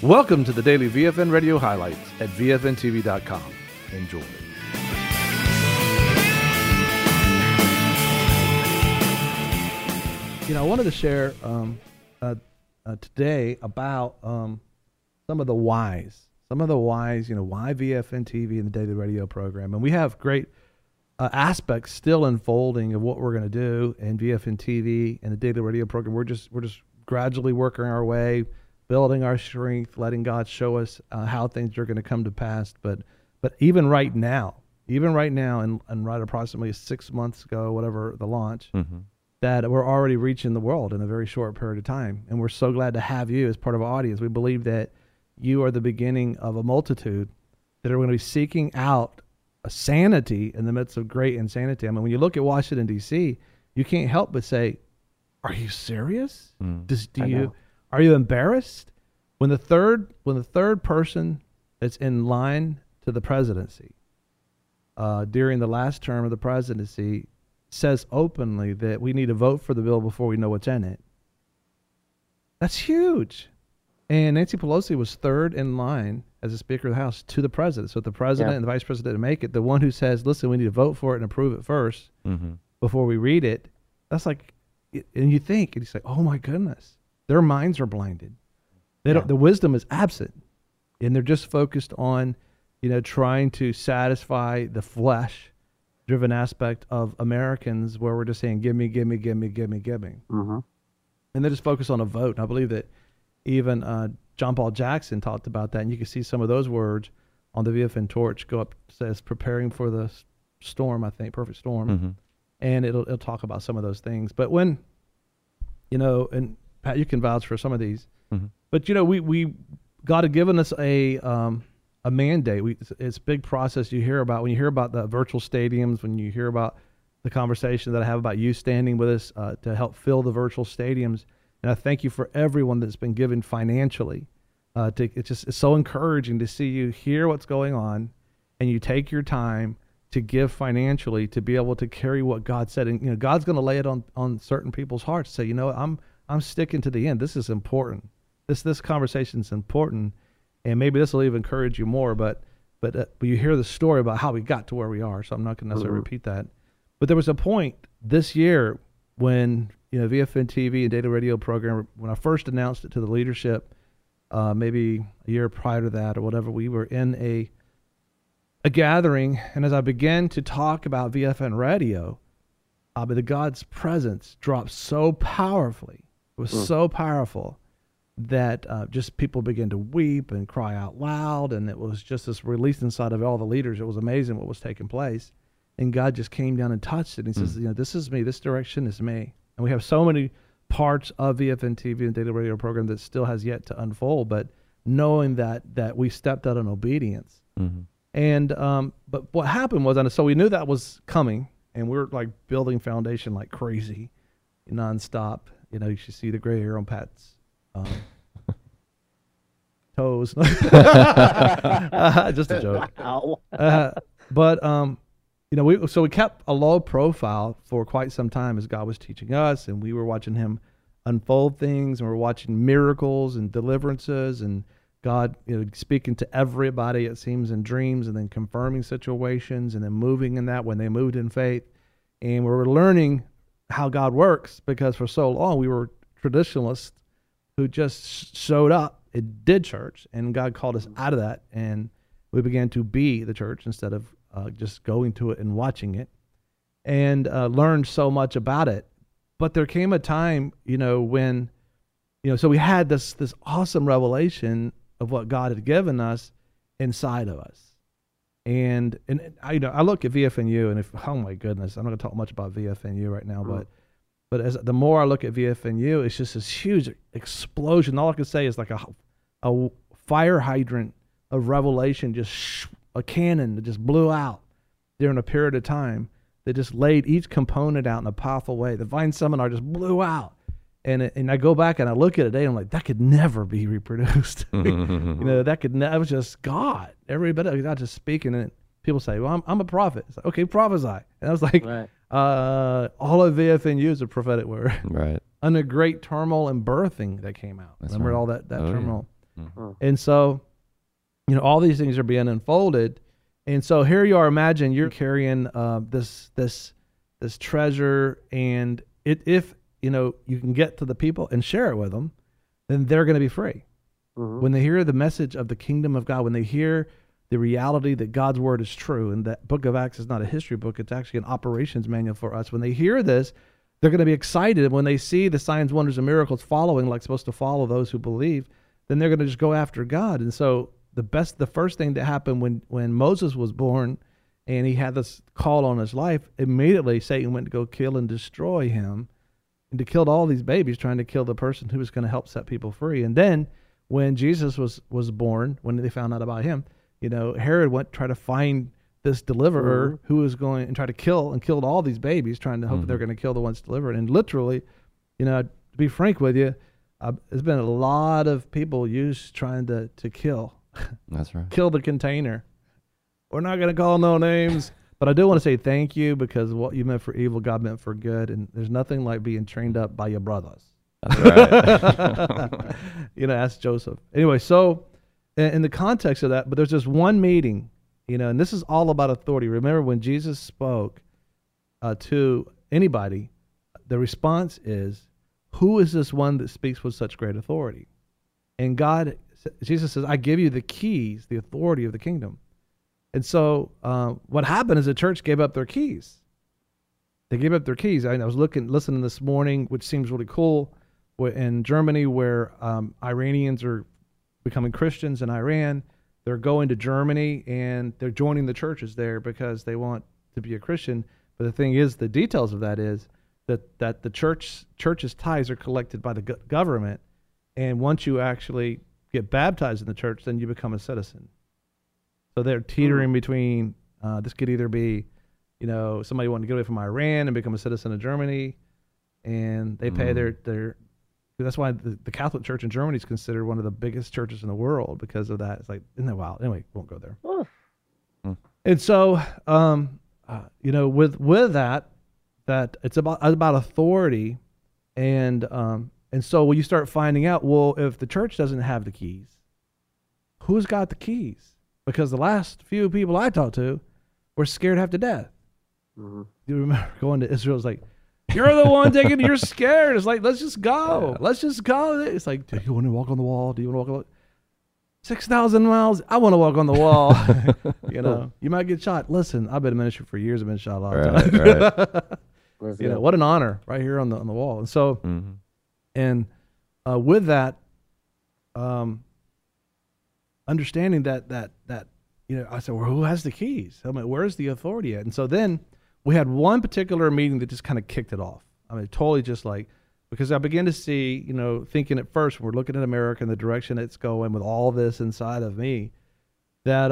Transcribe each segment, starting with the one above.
Welcome to the daily VFN Radio highlights at VFNTV.com. Enjoy. I wanted to share today about some of the whys. Why VFN TV and the daily radio program. And we have great aspects still unfolding of what we're going to do in VFN TV and the daily radio program. We're just gradually working our way, building our strength, letting God show us how things are going to come to pass. But even right now, and right approximately 6 months ago, whatever the launch, that we're already reaching the world in a very short period of time. And we're so glad to have you as part of our audience. We believe that you are the beginning of a multitude that are going to be seeking out a sanity in the midst of great insanity. I mean, when you look at Washington, D.C., you can't help but say, are you serious? Are you embarrassed? When the third person that's in line to the presidency during the last term of the presidency says openly that we need to vote for the bill before we know what's in it, that's huge. And Nancy Pelosi was third in line as a Speaker of the House to the president. So if the president and the vice president didn't make it, the one who says, listen, we need to vote for it and approve it first before we read it, that's like, and you think, and you say, oh my goodness, their minds are blinded. The wisdom is absent. And they're just focused on, trying to satisfy the flesh-driven aspect of Americans where we're just saying, give me. And they're just focused on a vote. And I believe that even John Paul Jackson talked about that, and you can see some of those words on the VFN torch go up. Says preparing for the storm, I think, perfect storm, and it'll talk about some of those things. But when, and Pat, you can vouch for some of these, but we God had given us a mandate. It's a big process. When you hear about the virtual stadiums, when you hear about the conversation that I have about you standing with us to help fill the virtual stadiums. And I thank you for everyone that's been given financially. It's so encouraging to see you hear what's going on, and you take your time to give financially to be able to carry what God said. And God's going to lay it on certain people's hearts. Say, I'm sticking to the end. This is important. This conversation is important, and maybe this will even encourage you more. But you hear the story about how we got to where we are. So I'm not going to necessarily repeat that. But there was a point this year when VFN TV and data radio program, when I first announced it to the leadership, maybe a year prior to that or whatever, we were in a gathering, and as I began to talk about VFN radio, the God's presence dropped so powerfully. It was so powerful that just people began to weep and cry out loud, and it was just this release inside of all the leaders. It was amazing what was taking place, and God just came down and touched it. And he says, this is me. This direction is me. And we have so many parts of VFN TV and daily radio program that still has yet to unfold, but knowing that we stepped out in obedience. And but what happened was, and so we knew that was coming, and we were like building foundation like crazy, nonstop. You should see the gray hair on Pat's toes. Just a joke. We kept a low profile for quite some time as God was teaching us, and we were watching him unfold things, and we're watching miracles and deliverances, and God, speaking to everybody, it seems, in dreams, and then confirming situations, and then moving in that when they moved in faith. And we were learning how God works, because for so long we were traditionalists who just showed up and did church, and God called us out of that, and we began to be the church instead of just going to it and watching it, and learned so much about it. But there came a time, when, so we had this awesome revelation of what God had given us inside of us. And I look at VFNU, and oh my goodness, I'm not going to talk much about VFNU right now, but as the more I look at VFNU, it's just this huge explosion. All I can say is like a fire hydrant of revelation, just a cannon that just blew out during a period of time that just laid each component out in a powerful way. The Vine Seminar just blew out. And I go back and I look at it today, and I'm like, that could never be reproduced. That was just God. Everybody, God just speaking. And people say, well, I'm a prophet. It's like, okay, prophesy. And I was like, all of VFNU is a prophetic word. Right. Under great turmoil and birthing that came out. That's Remember right. all that turmoil? And so, all these things are being unfolded. And so here you are, imagine you're carrying this treasure, and if you can get to the people and share it with them, then they're going to be free. When they hear the message of the kingdom of God, when they hear the reality that God's word is true, and that book of Acts is not a history book, it's actually an operations manual for us. When they hear this, they're going to be excited. When they see the signs, wonders, and miracles following, like supposed to follow those who believe, then they're going to just go after God. And so the first thing that happened when Moses was born and he had this call on his life, immediately Satan went to go kill and destroy him, and to kill all these babies, trying to kill the person who was going to help set people free. And then when Jesus was born, when they found out about him, Herod went to try to find this deliverer who was going and try to kill, and killed all these babies, trying to hope that they're going to kill the ones delivered. And literally, to be frank with you, there's been a lot of people used trying to kill. That's right. Kill the container. We're not going to call no names, but I do want to say thank you, because what you meant for evil, God meant for good. And there's nothing like being trained up by your brothers. That's right. Ask Joseph. Anyway, so in the context of that, but there's just one meeting, and this is all about authority. Remember, when Jesus spoke to anybody, the response is, who is this one that speaks with such great authority? And Jesus says, I give you the keys, the authority of the kingdom. And so what happened is the church gave up their keys. They gave up their keys. I was listening this morning, which seems really cool, in Germany, where Iranians are becoming Christians in Iran. They're going to Germany and they're joining the churches there because they want to be a Christian. But the thing is, the details of that is that the church's tithes are collected by the government. And once you actually get baptized in the church, then you become a citizen. So they're teetering between, this could either be, somebody wanting to get away from Iran and become a citizen of Germany, and they pay their that's why the Catholic Church in Germany is considered one of the biggest churches in the world because of that. It's like, isn't that wild? Anyway, won't go there. And so, with that it's about authority, and so when you start finding out, well, if the church doesn't have the keys, who's got the keys? Because the last few people I talked to were scared half to death. You remember going to Israel? It's like, you're the one taking. You're scared. It's like, let's just go. Yeah. Let's just go. It's like, do you want to walk on the wall? Do you want to walk on 6,000 miles? I want to walk on the wall. You might get shot. Listen, I've been in ministry for years. I've been shot a lot of times. Right. What an honor right here on the wall. And so, and with that, understanding that I said, well, who has the keys? I mean, where's the authority at? And so then we had one particular meeting that just kind of kicked it off. I mean, totally just like, because I began to see, thinking at first, we're looking at America and the direction it's going with all this inside of me, that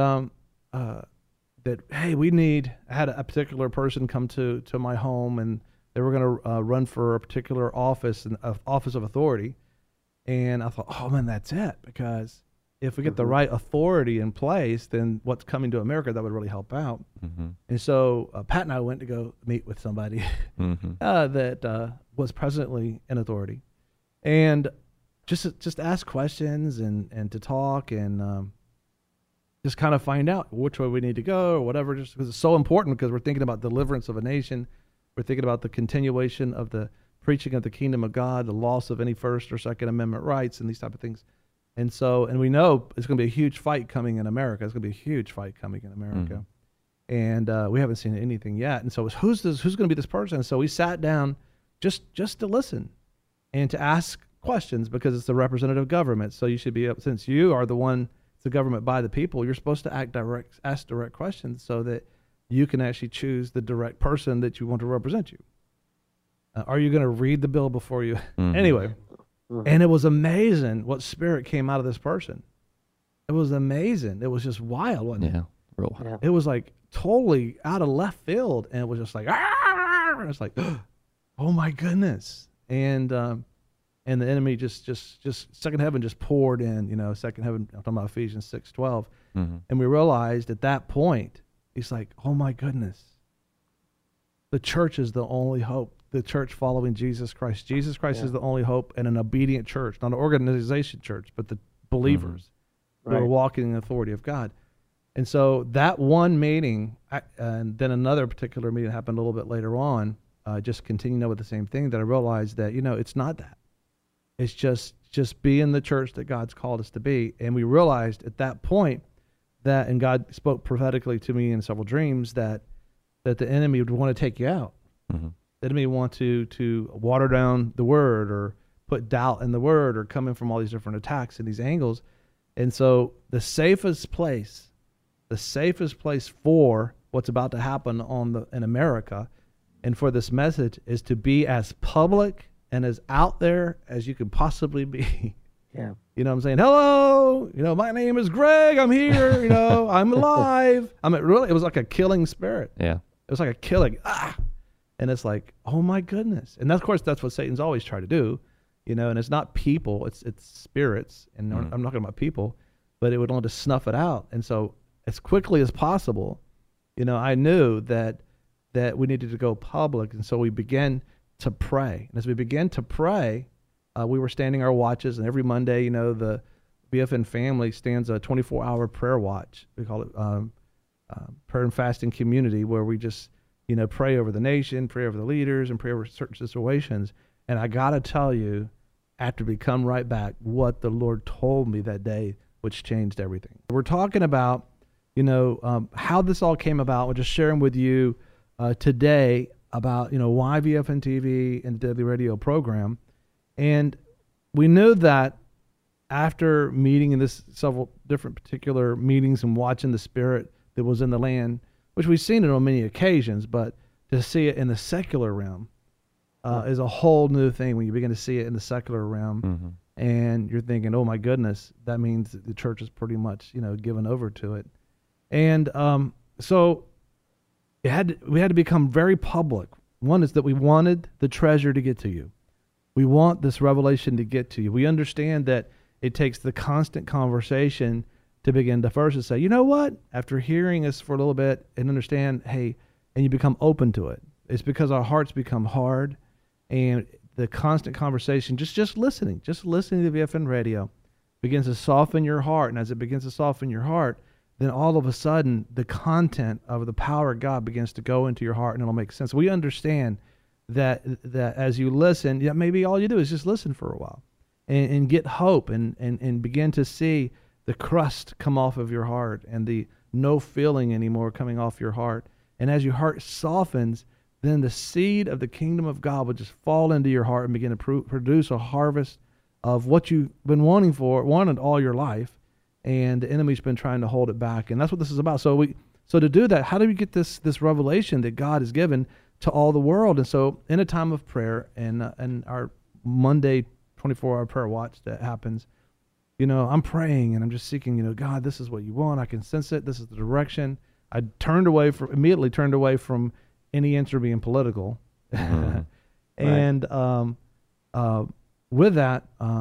hey, I had a particular person come to my home, and they were going to run for a particular office, office of authority. And I thought, oh man, that's it. Because if we get the right authority in place, then what's coming to America, that would really help out. And so Pat and I went to go meet with somebody that was presently in authority, and just ask questions and to talk and just kind of find out which way we need to go or whatever, just because it's so important, because we're thinking about deliverance of a nation. We're thinking about the continuation of the preaching of the kingdom of God, the loss of any First or Second Amendment rights, and these type of things. And so, and we know it's going to be a huge fight coming in America. It's going to be a huge fight coming in America. And we haven't seen anything yet. And so who's going to be this person? And so we sat down just to listen and to ask questions, because it's the representative government. So you should be, since you are the one, it's the government by the people, you're supposed to ask direct questions so that you can actually choose the direct person that you want to represent you. Are you going to read the bill before you? Anyway. And it was amazing what spirit came out of this person. It was amazing. It was just wild, wasn't it? Yeah, real wild. Yeah. It was like totally out of left field, and it was just like, and it's like, oh my goodness. And the enemy just second heaven just poured in, second heaven, I'm talking about Ephesians 6:12. And we realized at that point, he's like, oh my goodness, the church is the only hope. The church following Jesus Christ. Jesus Christ is the only hope, and an obedient church, not an organization church, but the believers who are walking in the authority of God. And so that one meeting, and then another particular meeting happened a little bit later on, just continuing with the same thing, that I realized that, it's not that. It's just being the church that God's called us to be. And we realized at that point that, and God spoke prophetically to me in several dreams, that the enemy would want to take you out. Mm-hmm. The enemy would want to water down the word or put doubt in the word or come in from all these different attacks and these angles. And so the safest place for what's about to happen in America and for this message is to be as public and as out there as you could possibly be. Yeah. You know what I'm saying? Hello, my name is Greg. I'm here, I'm alive. It was like a killing spirit. Yeah. It was like a killing. And it's like, oh my goodness. And of course, that's what Satan's always tried to do, and it's not people, it's spirits. And I'm not talking about people, but it would want to snuff it out. And so as quickly as possible, I knew that we needed to go public. And so we began to pray. And as we began to pray, we were standing our watches. And every Monday, the BFN family stands a 24-hour prayer watch. We call it prayer and fasting community, where we just, pray over the nation, pray over the leaders, and pray over certain situations. And I got to tell you, after we come right back, what the Lord told me that day, which changed everything. We're talking about, how this all came about. We're just sharing with you today about, why VFN TV and the Daily Radio program. And we knew that after meeting in this several different particular meetings and watching the spirit that was in the land, which we've seen it on many occasions, but to see it in the secular realm is a whole new thing when you begin to see it in the secular realm. Mm-hmm. And you're thinking, oh my goodness, that means that the church is pretty much, given over to it. And so we had to become very public. One is that we wanted the treasure to get to you. We want this revelation to get to you. We understand that it takes the constant conversation to begin to first say, you know what? After hearing us for a little bit and understand, hey, and you become open to it. It's because our hearts become hard, and the constant conversation, just listening to VFN Radio begins to soften your heart. And as it begins to soften your heart, then all of a sudden the content of the power of God begins to go into your heart, and it'll make sense. We understand that as you listen, maybe all you do is just listen for a while and get hope and begin to see the crust come off of your heart and the no feeling anymore coming off your heart. And as your heart softens, then the seed of the kingdom of God will just fall into your heart and begin to produce a harvest of what you've been wanted all your life. And the enemy's been trying to hold it back. And that's what this is about. So to do that, how do we get this revelation that God has given to all the world? And so in a time of prayer and our Monday 24-hour prayer watch that happens, I'm praying and I'm just seeking, God, this is what you want. I can sense it. This is the direction. I immediately turned away from any answer being political. Mm-hmm. And with that,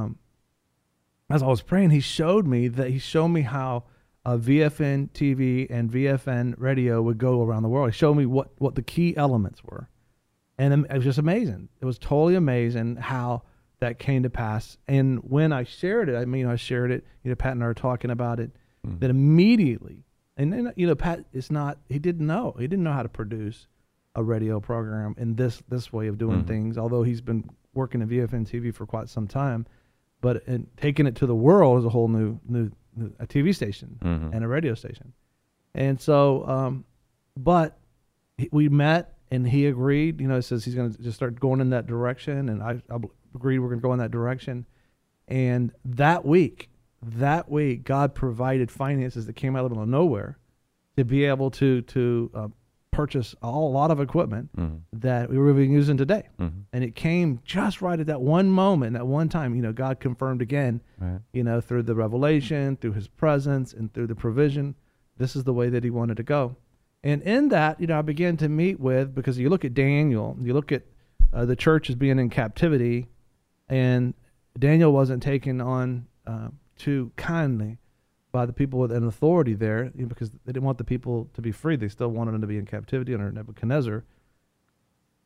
as I was praying, he showed me how VFN TV and VFN Radio would go around the world. He showed me what the key elements were. And it was just amazing. It was totally amazing how that came to pass. And when I shared it, I shared it, Pat and I were talking about it, then immediately, and then, Pat he didn't know how to produce a radio program in this way of doing things, although he's been working at VFN TV for quite some time, but taking it to the world is a whole new a TV station and a radio station. And so, but we met and he agreed, says he's going to just start going in that direction. And I agreed we're going to go in that direction. And that week, God provided finances that came out of nowhere to be able to purchase a lot of equipment that we were using today. And it came just right at that one moment, that one time, God confirmed again, right, through the revelation, through his presence, and through the provision, this is the way that he wanted to go. And in that, I began to meet with, because you look at Daniel, you look at the church as being in captivity, and Daniel wasn't taken on too kindly by the people with an authority there, because they didn't want the people to be free. They still wanted them to be in captivity under Nebuchadnezzar.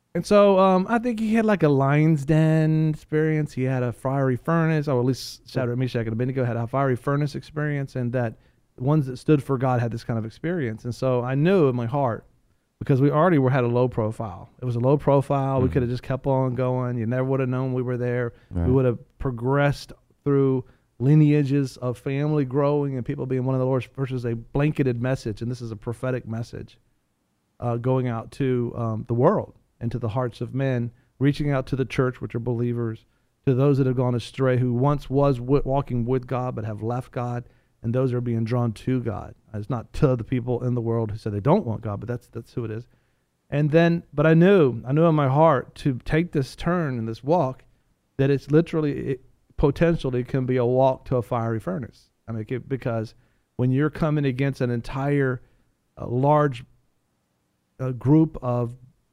And so I think he had like a lion's den experience. He had a fiery furnace, or at least Shadrach, Meshach, and Abednego had a fiery furnace experience, and that ones that stood for God had this kind of experience. And so I knew in my heart, because we already had a low profile. It was a low profile. We could have just kept on going. You never would have known we were there. Right. We would have progressed through lineages of family growing and people being one of the Lord's, versus a blanketed message. And this is a prophetic message going out to the world and to the hearts of men, reaching out to the church, which are believers, to those that have gone astray, who once was walking with God but have left God, and those are being drawn to God. It's not to the people in the world who say they don't want God, but that's who it is. And then, but I knew in my heart to take this turn and this walk, that it's literally, potentially can be a walk to a fiery furnace. I mean, because when you're coming against an entire large group of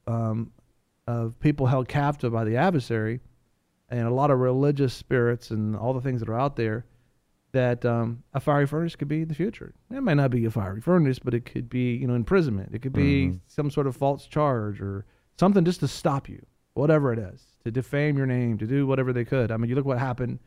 people held captive by the adversary, and a lot of religious spirits and all the things that are out there, that a fiery furnace could be the future. It might not be a fiery furnace, but it could be, imprisonment. It could be some sort of false charge or something just to stop you, whatever it is, to defame your name, to do whatever they could. I mean, you look what happened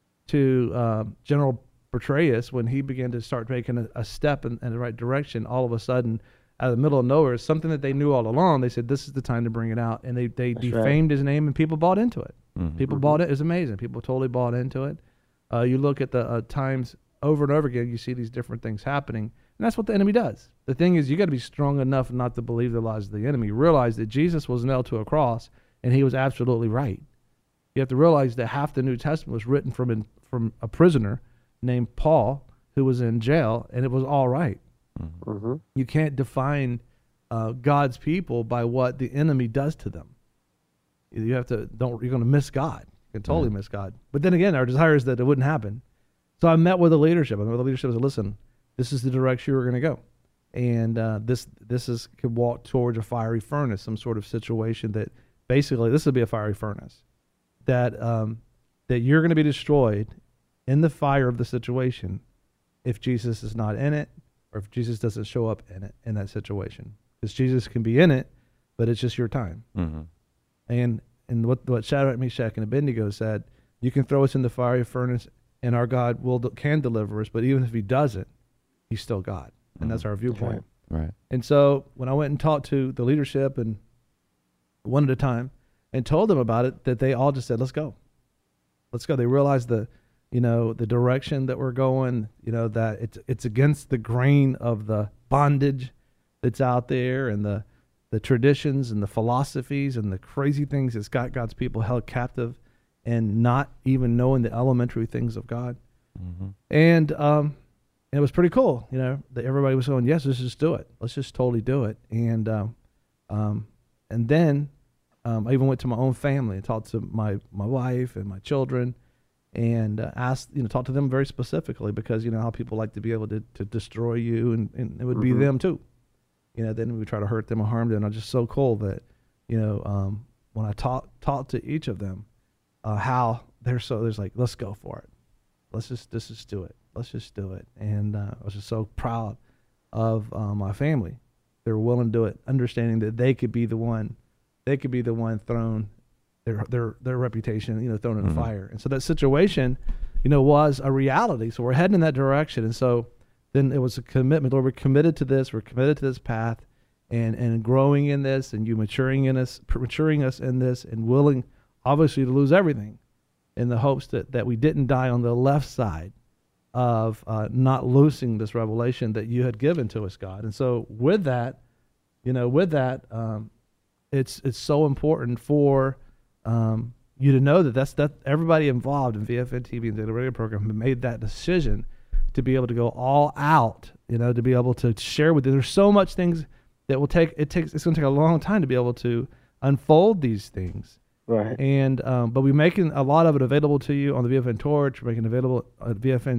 to General Petraeus when he began to start making a step in the right direction. All of a sudden, out of the middle of nowhere, something that they knew all along, they said, this is the time to bring it out. And they defamed his name, and people bought into it. People bought it. It was amazing. People totally bought into it. You look at the times over and over again, you see these different things happening. And that's what the enemy does. The thing is, you got to be strong enough not to believe the lies of the enemy. Realize that Jesus was nailed to a cross, and he was absolutely right. You have to realize that half the New Testament was written from a prisoner named Paul, who was in jail, and it was all right. You can't define God's people by what the enemy does to them. You have to, you're going to miss God. You can totally miss God. But then again, our desire is that it wouldn't happen. So I met with the leadership. I met with the leadership and said, listen, this is the direction we're going to go. And this could walk towards a fiery furnace, some sort of situation that basically, this would be a fiery furnace. That you're going to be destroyed in the fire of the situation if Jesus is not in it, or if Jesus doesn't show up in it, in that situation. Because Jesus can be in it, but it's just your time. And what Shadrach, Meshach, and Abednego said, you can throw us in the fiery furnace, and our God can deliver us, but even if he doesn't, he's still God. And that's our viewpoint. Right. And so when I went and talked to the leadership, and one at a time, and told them about it, that they all just said, let's go. Let's go. They realized the direction that we're going, that it's against the grain of the bondage that's out there, and the traditions and the philosophies and the crazy things that's got God's people held captive, and not even knowing the elementary things of God. And it was pretty cool, that everybody was going, yes, let's just do it. Let's just totally do it. And then I even went to my own family and talked to my wife and my children, and asked, talked to them very specifically, because how people like to be able to destroy you, and it would be them too. Then we try to hurt them or harm them. And it's just so cool that, when I talked to each of them, how there's like, let's go for it. Let's just do it. Let's just do it. And I was just so proud of my family. They were willing to do it, understanding that they could be the one thrown, their reputation, thrown in the fire. And so that situation, was a reality. So we're heading in that direction. And so then it was a commitment. Lord, we're committed to this. We're committed to this path, and growing in this, and you maturing us in this, and willing, obviously, to lose everything, in the hopes that we didn't die on the left side of not losing this revelation that you had given to us, God. And so with that, it's so important for you to know that everybody involved in VFN TV and the radio program made that decision to be able to go all out, to be able to share with you. There's so much things that it's going to take a long time to be able to unfold these things. Right. And, but we're making a lot of it available to you on the VFN Torch. We're making it available at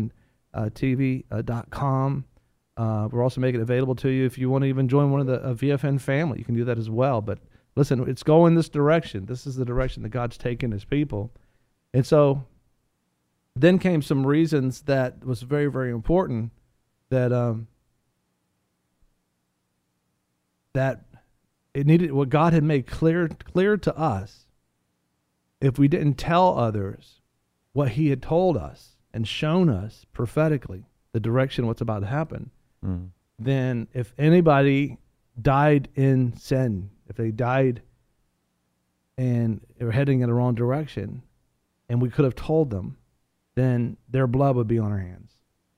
VFNTV.com. We're also making it available to you if you want to even join one of the VFN family. You can do that as well. But listen, it's going this direction. This is the direction that God's taken his people. And so then came some reasons that was very, very important, that it needed what God had made clear to us. If we didn't tell others what he had told us and shown us prophetically the direction of what's about to happen, then if anybody died in sin, if they died and they were heading in the wrong direction, and we could have told them, then their blood would be on our hands.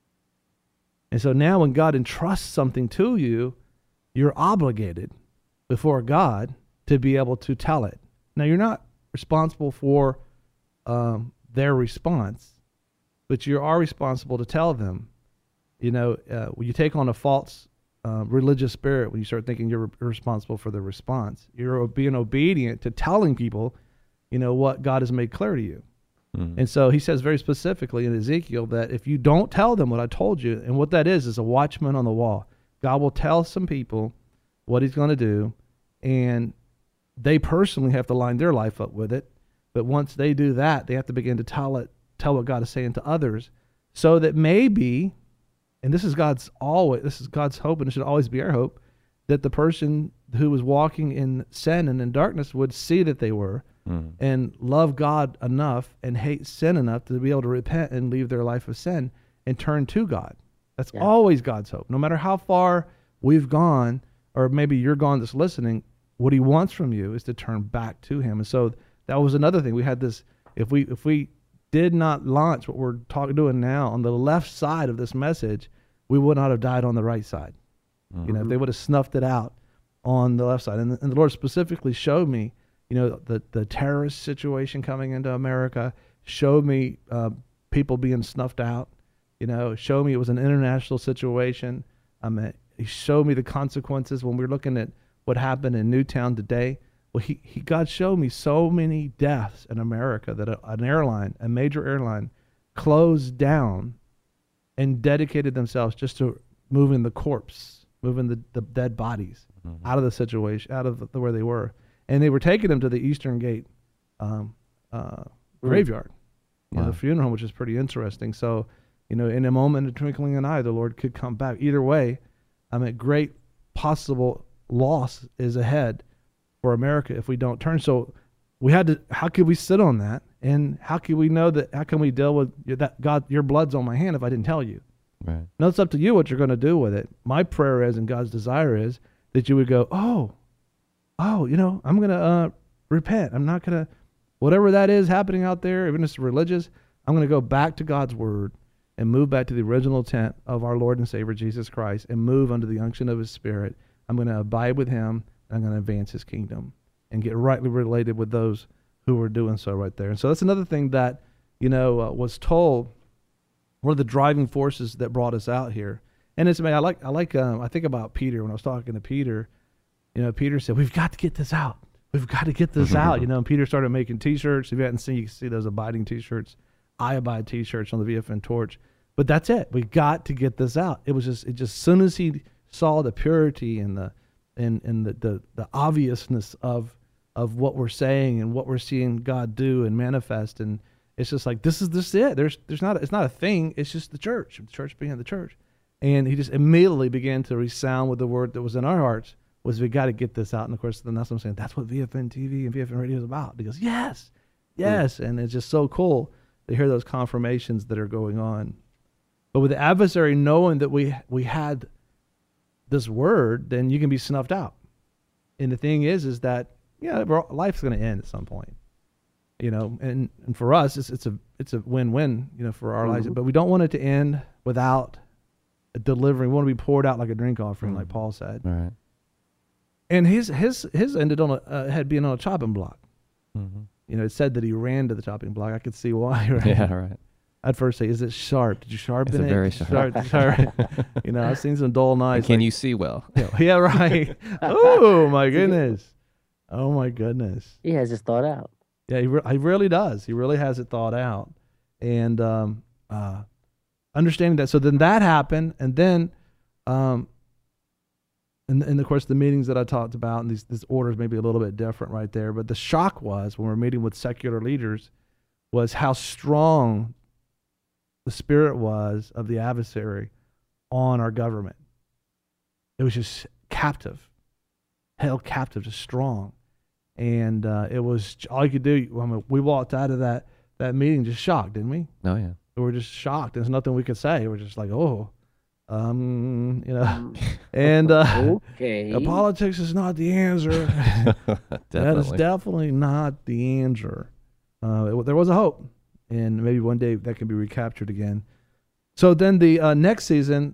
And so now when God entrusts something to you, you're obligated before God to be able to tell it. Now, you're not responsible for their response, but you are responsible to tell them. You know, when you take on a false religious spirit, when you start thinking you're responsible for the response, you're being obedient to telling people, you know, what God has made clear to you. And so he says very specifically in Ezekiel that if you don't tell them what I told you, and what that is a watchman on the wall. God will tell some people what he's going to do, and they personally have to line their life up with it. But once they do that, they have to begin to tell what God is saying to others, so that maybe, and this is God's hope, and it should always be our hope, that the person who was walking in sin and in darkness would see that they were, and love God enough and hate sin enough to be able to repent and leave their life of sin and turn to God. That's always God's hope. No matter how far we've gone, or maybe you're gone that's listening, what he wants from you is to turn back to him. And so that was another thing. We had this, if we did not launch what we're doing now on the left side of this message, we would not have died on the right side. You know, if they would have snuffed it out on the left side. And the Lord specifically showed me, you know, the terrorist situation coming into America, showed me people being snuffed out, you know, showed me it was an international situation. He showed me the consequences when we're looking at what happened in Newtown today. Well, God showed me so many deaths in America that a major airline, closed down and dedicated themselves just to moving the corpse, moving the dead bodies out of the situation, out of where they were. And they were taking them to the Eastern Gate graveyard, the funeral home, which is pretty interesting. So, you know, in a moment of twinkling an eye, the Lord could come back. Either way, great possible loss is ahead for America if we don't turn. So we had to, how could we sit on that? And how can we know that, how can we deal with that? God, your blood's on my hand if I didn't tell you. Right. Now it's up to you what you're going to do with it. My prayer is, and God's desire is, that you would go, oh, you know, I'm going to repent. I'm not going to, whatever that is happening out there, even if it's religious, I'm going to go back to God's word and move back to the original intent of our Lord and Savior Jesus Christ and move under the unction of his Spirit. I'm going to abide with him, and I'm going to advance his kingdom and get rightly related with those who were doing so right there. And so that's another thing that, you know, was told, one of the driving forces that brought us out here. And it's, I think about Peter. When I was talking to Peter, you know, Peter said, we've got to get this out. We've got to get this out. You know, and Peter started making T-shirts. If you hadn't seen, you can see those abiding T-shirts, I Abide T-shirts on the VFN torch. But that's it. We got to get this out. It just as soon as he saw the purity and the obviousness of what we're saying and what we're seeing God do and manifest, and it's just like, this is it. It's not a thing. It's just the church being the church. And he just immediately began to resound with the word that was in our hearts, was we got to get this out. And of course, then that's what I'm saying. That's what VFN TV and VFN Radio is about. He goes, yes. And it's just so cool to hear those confirmations that are going on. But with the adversary knowing that we had this word, then you can be snuffed out. And the thing is that, yeah, life's going to end at some point, you know, and for us, it's a win-win, you know, for our lives, but we don't want it to end without delivering. We want to be poured out like a drink offering, like Paul said. All right. And his ended on had been on a chopping block. You know, it said that he ran to the chopping block. I could see why. Right? Yeah, right. I'd first say, is it sharp? Did you sharpen it? It's very sharp. You know, I've seen some dull knives. Can you see well? Yeah, right. Oh, my goodness. Oh, my goodness. He has his thought out. Yeah, he really does. He really has it thought out. And understanding that. So then that happened. And then, and of course, the meetings that I talked about, and these orders may be a little bit different right there. But the shock was, when we're meeting with secular leaders, was how strong the spirit was of the adversary on our government. It was just captive, held captive, just strong. And it was all you could do. I mean, we walked out of that meeting just shocked, didn't we? Oh yeah. We were just shocked. There's nothing we could say. We're just like, and Okay. politics is not the answer. That is definitely not the answer. There was a hope, and maybe one day that can be recaptured again. So then the next season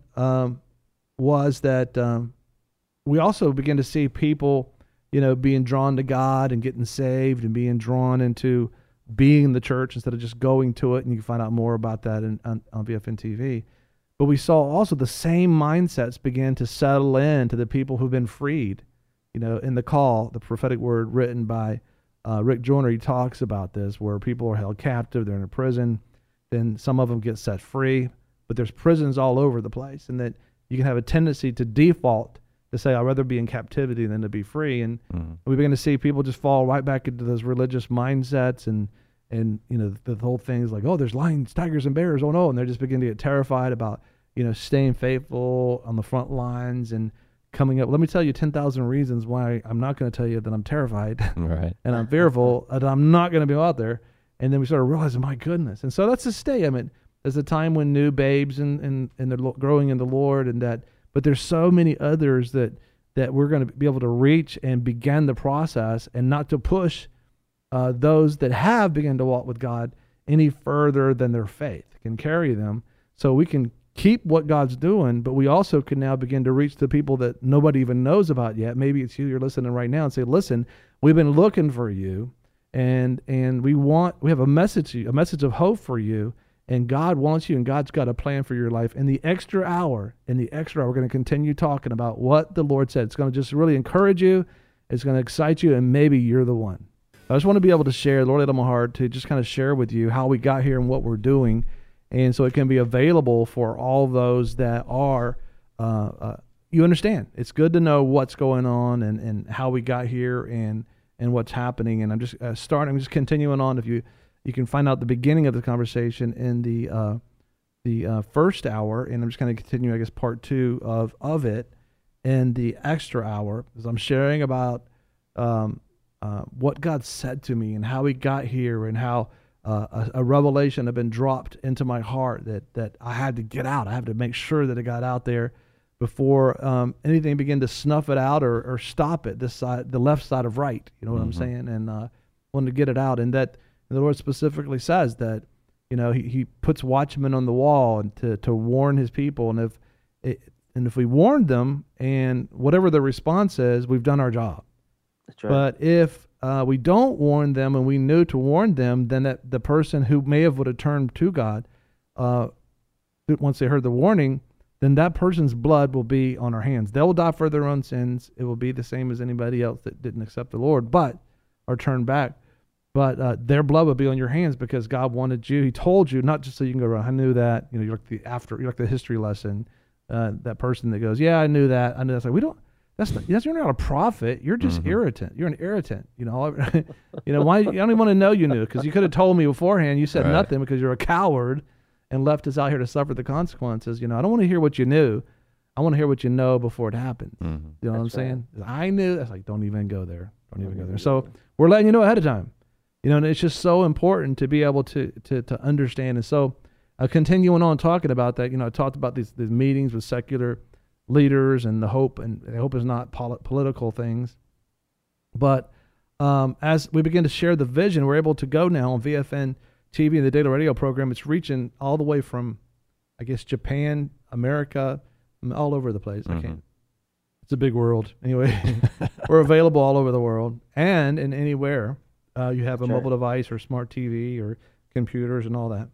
was that we also begin to see people, being drawn to God and getting saved and being drawn into being in the church instead of just going to it. And you can find out more about that on VFN TV. But we saw also the same mindsets begin to settle in to the people who've been freed. In the call, the prophetic word written by Rick Joyner, he talks about this, where people are held captive, they're in a prison, then some of them get set free, but there's prisons all over the place, and that you can have a tendency to default to say, I'd rather be in captivity than to be free. And we begin to see people just fall right back into those religious mindsets and the whole thing is like, oh, there's lions, tigers, and bears. Oh no. And they're just beginning to get terrified about, staying faithful on the front lines and coming up. Let me tell you 10,000 reasons why I'm not going to tell you that I'm terrified Right. and I'm fearful that I'm not going to be out there. And then we sort of realize, my goodness. And so that's a stay. I mean, there's a time when new babes and they're growing in the Lord but there's so many others that we're going to be able to reach and begin the process, and not to push those that have begun to walk with God any further than their faith can carry them. So we can keep what God's doing, but we also can now begin to reach the people that nobody even knows about yet. Maybe it's you're listening right now and say, listen, we've been looking for you, and we have a message of hope for you. And God wants you, and God's got a plan for your life. In the extra hour, we're going to continue talking about what the Lord said. It's going to just really encourage you. It's going to excite you, and maybe you're the one. I just want to be able to share, Lord, laid on my heart to just kind of share with you how we got here and what we're doing. And so it can be available for all those that are, you understand. It's good to know what's going on and how we got here and what's happening. And I'm just continuing on. If you can find out the beginning of the conversation in the first hour, and I'm just going to continue, I guess, part 2 of it in the extra hour, as I'm sharing about what God said to me and how we got here and how a revelation had been dropped into my heart that I had to get out. I had to make sure that it got out there before anything began to snuff it out or stop it, the left side of right, you know what I'm saying? And wanted to get it out, and that the Lord specifically says that, he puts watchmen on the wall and to warn his people. And if we warn them and whatever the response is, we've done our job. That's right. But if we don't warn them and we knew to warn them, then the person who would have turned to God, once they heard the warning, then that person's blood will be on our hands. They will die for their own sins. It will be the same as anybody else that didn't accept the Lord, or turn back. But their blood would be on your hands because God wanted you. He told you, not just so you can go around. I knew that. You're like the history lesson. That person that goes, yeah, I knew that. It's like, you're not a prophet. You're just irritant. You're an irritant. Why? I don't even want to know you knew, because you could have told me beforehand. You said nothing because you're a coward and left us out here to suffer the consequences. I don't want to hear what you knew. I want to hear what you know before it happens. You know what I'm saying? I knew. That's like, don't even go there. Don't even go there. So we're letting you know ahead of time. And it's just so important to be able to understand. And so continuing on talking about that, I talked about these meetings with secular leaders and the hope, and the hope is not political things. But as we begin to share the vision, we're able to go now on VFN TV and the Daily Radio program. It's reaching all the way from, I guess, Japan, America, all over the place. I can't. It's a big world. Anyway, we're available all over the world and in anywhere. You have a mobile device or smart TV or computers and all that.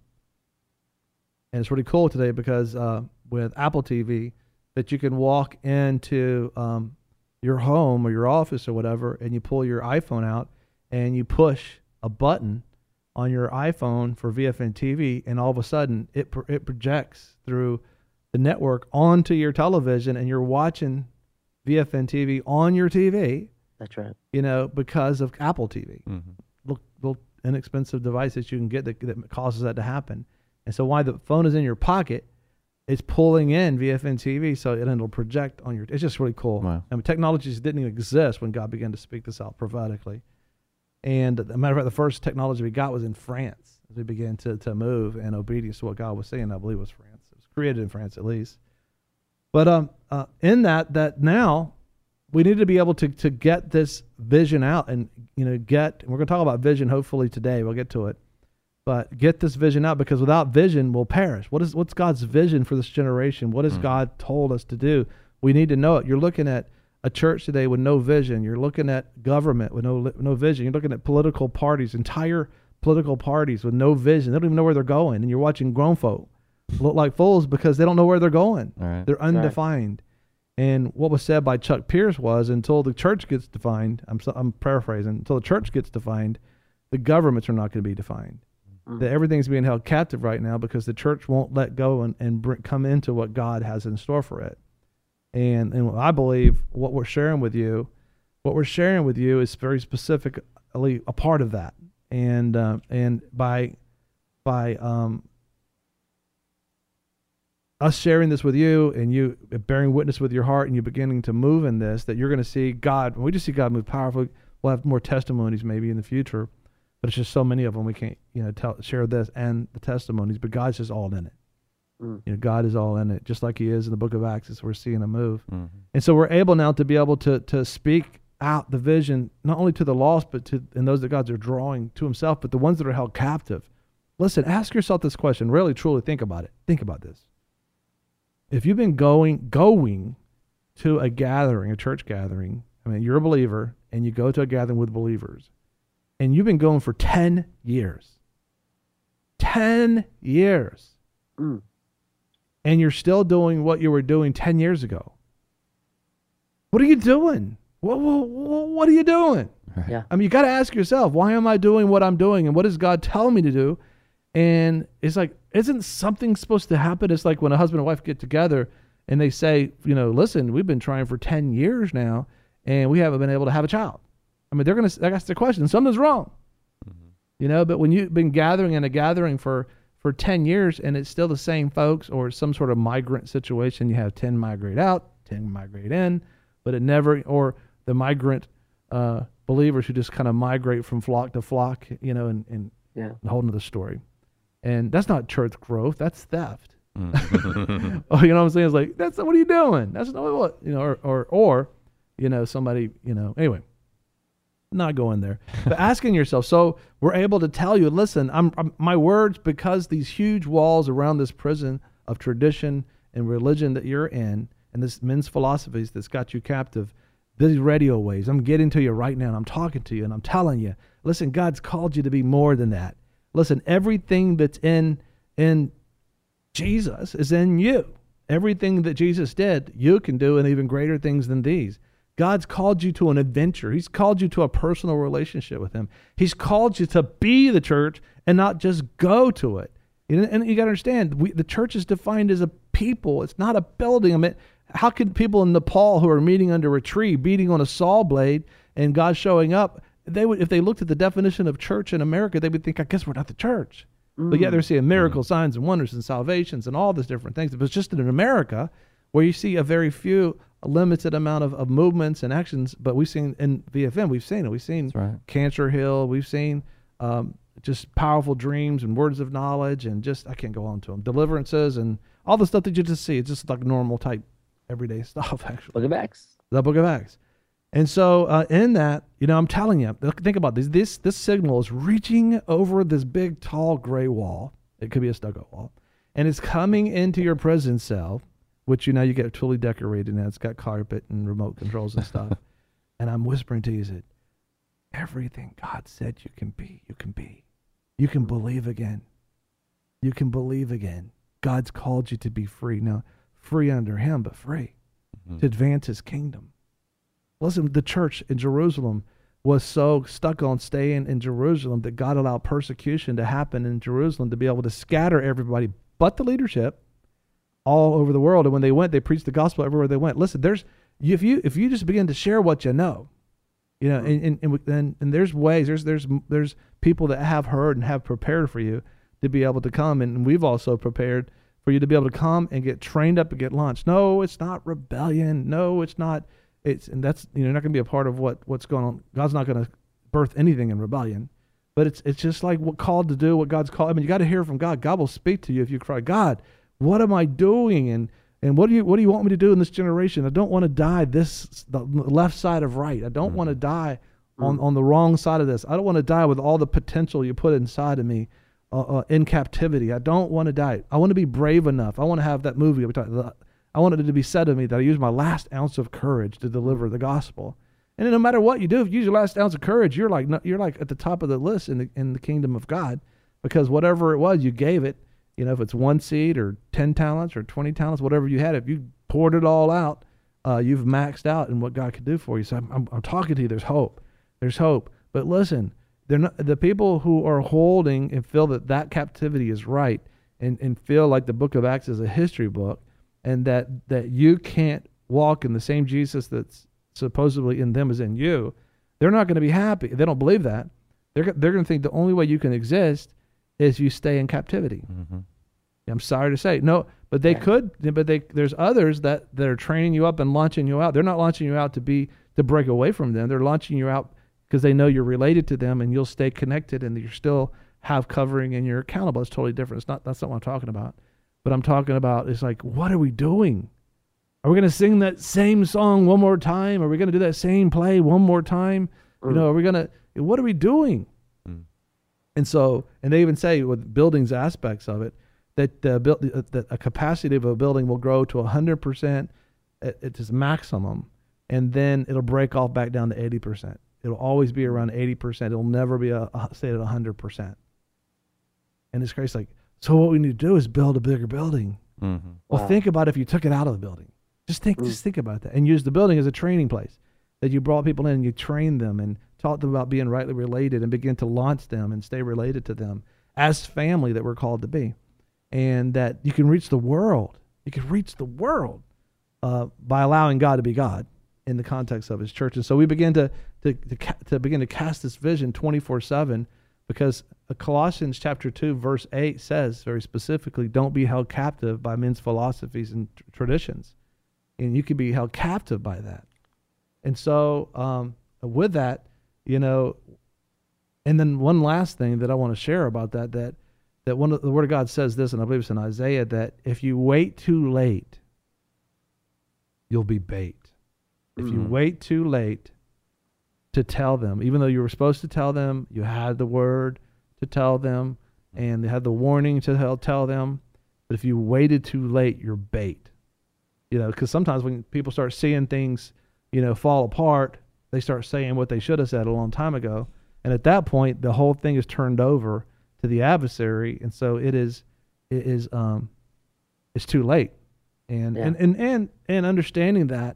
And it's really cool today because with Apple TV, that you can walk into your home or your office or whatever, and you pull your iPhone out and you push a button on your iPhone for VFN TV, and all of a sudden it projects through the network onto your television, and you're watching VFN TV on your TV. That's right. Because of Apple TV. Little inexpensive device that you can get that causes that to happen. And so while the phone is in your pocket, it's pulling in VFN TV, so it'll project on your. It's just really cool. Wow. I mean, technologies didn't even exist when God began to speak this out prophetically. And as a matter of fact, the first technology we got was in France as we began to move in obedience to what God was saying. I believe it was France. It was created in France at least. But in that now we need to be able to get this vision out and we're going to talk about vision hopefully today. We'll get to it. But get this vision out, because without vision we'll perish. What's God's vision for this generation? What has God told us to do? We need to know it. You're looking at a church today with no vision. You're looking at government with no vision. You're looking at political parties, entire political parties with no vision. They don't even know where they're going. And you're watching grown folk look like fools because they don't know where they're going. Right. They're undefined. Right. And what was said by Chuck Pierce was, until the church gets defined, I'm paraphrasing, until the church gets defined, the governments are not going to be defined. That everything's being held captive right now because the church won't let go and come into what God has in store for it. And I believe what we're sharing with you is very specifically a part of that. And by us sharing this with you and you bearing witness with your heart and you beginning to move in this, that you're going to see God. We just see God move powerfully. We'll have more testimonies maybe in the future. But it's just so many of them we can't, share this and the testimonies. But God's just all in it. God is all in it, just like He is in the Book of Acts. As we're seeing Him move, and so we're able now to be able to speak out the vision, not only to the lost, but and those that God's are drawing to Himself, but the ones that are held captive. Listen, ask yourself this question. Really, truly, think about it. Think about this. If you've been going to a gathering, a church gathering, I mean, you're a believer, and you go to a gathering with believers. And you've been going for 10 years. 10 years. And you're still doing what you were doing 10 years ago. What are you doing? What are you doing? Yeah. I mean, you got to ask yourself, why am I doing what I'm doing? And what does God tell me to do? And it's like, isn't something supposed to happen? It's like when a husband and wife get together and they say, listen, we've been trying for 10 years now and we haven't been able to have a child. I mean, they're going to ask the question, something's wrong, but when you've been gathering in a gathering for 10 years and it's still the same folks or some sort of migrant situation, you have 10 migrate out, 10 migrate in, but it never, or the migrant believers who just kind of migrate from flock to flock, and a whole nother story. And that's not church growth, that's theft. You know what I'm saying? It's like, what are you doing? That's not what, or somebody, anyway. Not going there, but asking yourself. So we're able to tell you, listen, my words, because these huge walls around this prison of tradition and religion that you're in, and this men's philosophies that's got you captive, these radio waves, I'm getting to you right now, and I'm talking to you, and I'm telling you, listen, God's called you to be more than that. Listen, everything that's in Jesus is in you. Everything that Jesus did, you can do, and even greater things than these. God's called you to an adventure. He's called you to a personal relationship with Him. He's called you to be the church and not just go to it. And you got to understand, the church is defined as a people. It's not a building. I mean, how could people in Nepal who are meeting under a tree, beating on a saw blade, and God showing up, if they looked at the definition of church in America, they would think, I guess we're not the church. But yet they're seeing miracles, signs, and wonders, and salvations, and all these different things. But it's just in America where you see a limited amount of movements and actions, but we've seen in VFN, we've seen it. We've seen Cancer Hill. We've seen just powerful dreams and words of knowledge and just, I can't go on to them, deliverances and all the stuff that you just see. It's just like normal type everyday stuff, actually. Book of Acts. The Book of Acts. And so in that, I'm telling you, think about this. This signal is reaching over this big, tall, gray wall. It could be a stucco wall. And it's coming into your prison cell, which, you get totally decorated now. It's got carpet and remote controls and stuff. And I'm whispering to you that everything God said you can be, you can be. You can believe again. You can believe again. God's called you to be free. Now, free under Him, but free to advance His kingdom. Listen, the church in Jerusalem was so stuck on staying in Jerusalem that God allowed persecution to happen in Jerusalem to be able to scatter everybody but the leadership all over the world. And when they went, they preached the gospel everywhere they went. Listen, if you just begin to share what you know, and there's ways, there's people that have heard and have prepared for you to be able to come. And we've also prepared for you to be able to come and get trained up and get launched. No, it's not rebellion. No, it's not. And that's, you're not going to be a part of what's going on. God's not going to birth anything in rebellion. But it's just like what called to do, what God's called. I mean, you got to hear from God. God will speak to you if you cry, God, what am I doing? And what do you want me to do in this generation? I don't want to die the left side of right. I don't want to die on the wrong side of this. I don't want to die with all the potential you put inside of me in captivity. I don't want to die. I want to be brave enough. I want to have that movie. I want it to be said of me that I use my last ounce of courage to deliver the gospel. And no matter what you do, if you use your last ounce of courage, you're like at the top of the list in the kingdom of God, because whatever it was, you gave it. You know, if it's 1 seed or 10 talents or 20 talents, whatever you had, if you poured it all out, you've maxed out in what God could do for you. So I'm talking to you. There's hope. There's hope. But listen, they're not the people who are holding and feel that captivity is right, and feel like the book of Acts is a history book, and that you can't walk in the same Jesus that's supposedly in them as in you. They're not going to be happy. They don't believe that. They're going to think the only way you can exist is you stay in captivity. Mm-hmm. I'm sorry to say. No, but they could. But there's others that are training you up and launching you out. They're not launching you out to break away from them. They're launching you out because they know you're related to them and you'll stay connected and you still have covering and you're accountable. It's totally different. That's not what I'm talking about. But I'm talking about, it's like, what are we doing? Are we going to sing that same song one more time? Are we going to do that same play one more time? You know, what are we doing? And so, and they even say with buildings aspects of it, that that a capacity of a building will grow to 100% at its maximum, and then it'll break off back down to 80%. It'll always be around 80%. It'll never be stay at 100%. And it's crazy. Like, so what we need to do is build a bigger building. Mm-hmm. Well, think about if you took it out of the building. Just think about that, and use the building as a training place, that you brought people in and you trained them and taught them about being rightly related and begin to launch them and stay related to them as family that we're called to be. And that you can reach the world. You can reach the world by allowing God to be God in the context of his church. And so we begin to begin to cast this vision 24/7, because Colossians chapter 2 verse 8 says very specifically, don't be held captive by men's philosophies and traditions. And you can be held captive by that. And so with that, you know, and then one last thing that I want to share about that one of the Word of God says this, and I believe it's in Isaiah, that if you wait too late, you'll be bait. If you wait too late to tell them, even though you were supposed to tell them, you had the word to tell them, and they had the warning to tell them, but if you waited too late, you're bait. You know, because sometimes when people start seeing things, you know, fall apart, they start saying what they should have said a long time ago. And at that point, the whole thing is turned over to the adversary. And so it's too late. And, and understanding that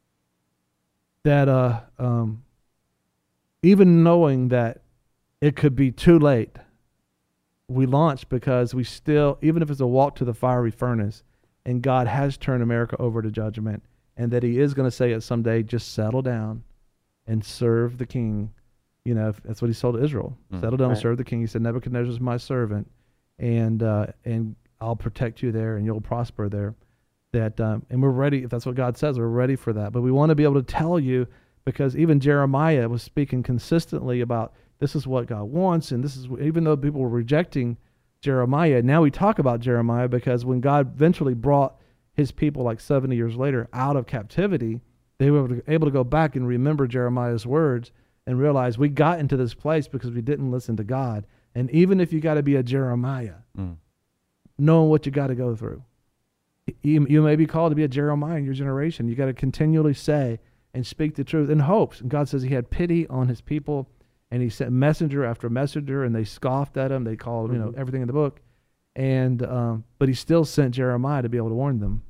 even knowing that it could be too late, we launch because we still, even if it's a walk to the fiery furnace, and God has turned America over to judgment, and that he is going to say it someday, just settle down and serve the king. You know, that's what he told Israel. Settle down and serve the king. He said, Nebuchadnezzar is my servant, and I'll protect you there, and you'll prosper there. And we're ready. If that's what God says, we're ready for that. But we want to be able to tell you, because even Jeremiah was speaking consistently about this is what God wants, and this is, even though people were rejecting Jeremiah, now we talk about Jeremiah, because when God eventually brought his people like 70 years later out of captivity, they were able to go back and remember Jeremiah's words and realize we got into this place because we didn't listen to God. And even if you got to be a Jeremiah, knowing what you got to go through, you may be called to be a Jeremiah in your generation. You got to continually say and speak the truth in hopes. And God says he had pity on his people, and he sent messenger after messenger, and they scoffed at him. They called, you know, everything in the book. And but he still sent Jeremiah to be able to warn them.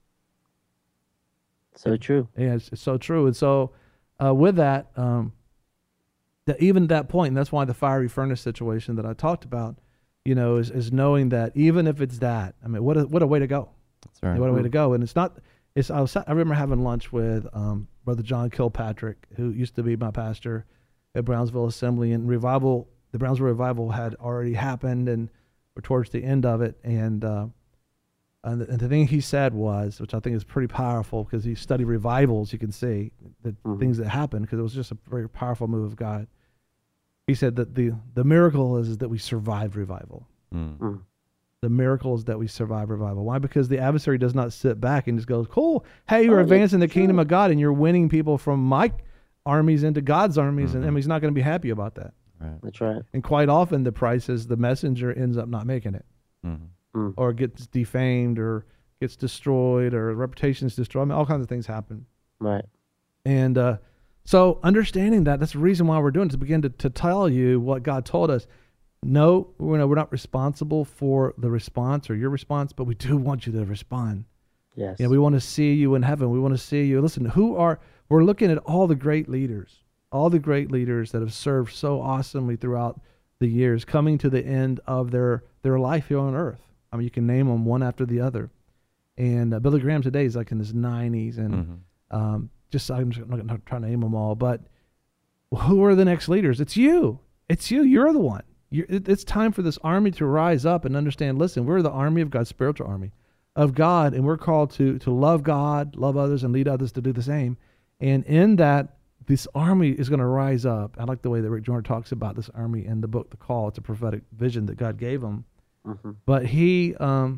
So true. Yeah, it's so true. And so with that, even at that point, and that's why the fiery furnace situation that I talked about, you know, is knowing that even if it's that, I mean, what a way to go. That's right. What a way to go. And it's not. I remember having lunch with Brother John Kilpatrick, who used to be my pastor at Brownsville Assembly, and the Brownsville revival had already happened, and we're towards the end of it, and And the thing he said was, which I think is pretty powerful because he studied revivals, you can see the things that happened because it was just a very powerful move of God. He said that the miracle is that we survived revival. The miracle is that we survive revival. Why? Because the adversary does not sit back and just goes, cool, hey, you're advancing the kingdom of God and you're winning people from my armies into God's armies, and he's not going to be happy about that. Right. That's right. And quite often the price is the messenger ends up not making it. Or gets defamed or gets destroyed or reputation is destroyed. I mean, all kinds of things happen. Right. And so understanding that's the reason why we're doing it, to begin to tell you what God told us. No, we're not responsible for the response or your response, but we do want you to respond. Yes. We want to see you in heaven. We want to see you. Listen, we're looking at all the great leaders that have served so awesomely throughout the years, coming to the end of their life here on earth. I mean, you can name them one after the other. And Billy Graham today is like in his 90s. And I'm not trying to name them all. But who are the next leaders? It's you. It's you. You're the one. It's time for this army to rise up and understand, listen, we're the army of God, spiritual army of God. And we're called to love God, love others, and lead others to do the same. And in that, this army is going to rise up. I like the way that Rick Joyner talks about this army in the book, The Call. It's a prophetic vision that God gave him. But he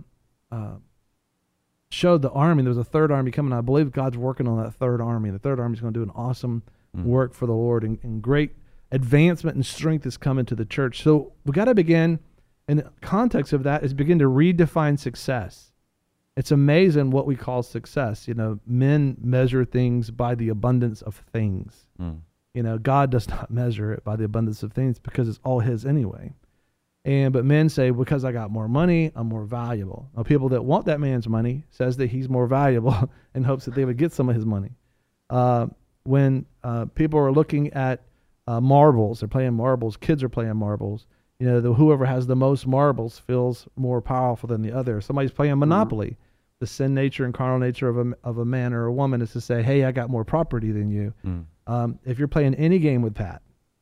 showed the army. There was a third army coming. I believe God's working on that third army. The third army is going to do an awesome work for the Lord, and great advancement and strength is coming to the church. So we got to begin, in the context of that, is begin to redefine success. It's amazing what we call success. Men measure things by the abundance of things. God does not measure it by the abundance of things because it's all his anyway. But men say, because I got more money, I'm more valuable. Now, people that want that man's money says that he's more valuable in hopes that they would get some of his money. When people are looking at marbles, they're playing marbles, kids are playing marbles, whoever has the most marbles feels more powerful than the other. Somebody's playing Monopoly. The sin nature and carnal nature of a man or a woman is to say, hey, I got more property than you. If you're playing any game with Pat.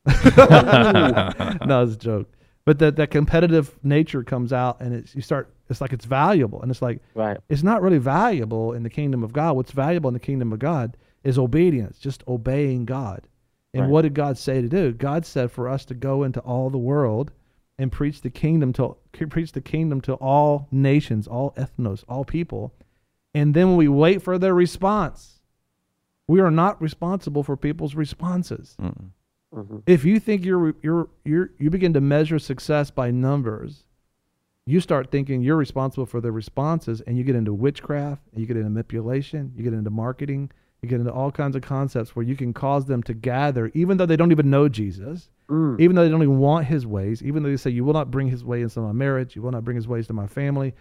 No, it's a joke. But that competitive nature comes out, and it's like it's valuable. And it's like, It's not really valuable in the kingdom of God. What's valuable in the kingdom of God is obedience, just obeying God. And what did God say to do? God said for us to go into all the world and preach the kingdom to all nations, all ethnos, all people. And then we wait for their response. We are not responsible for people's responses. If you think you begin to measure success by numbers, you start thinking you're responsible for the responses, and you get into witchcraft, and you get into manipulation, you get into marketing, you get into all kinds of concepts where you can cause them to gather, even though they don't even know Jesus, even though they don't even want his ways, even though they say, you will not bring his way into my marriage, you will not bring his ways to my family.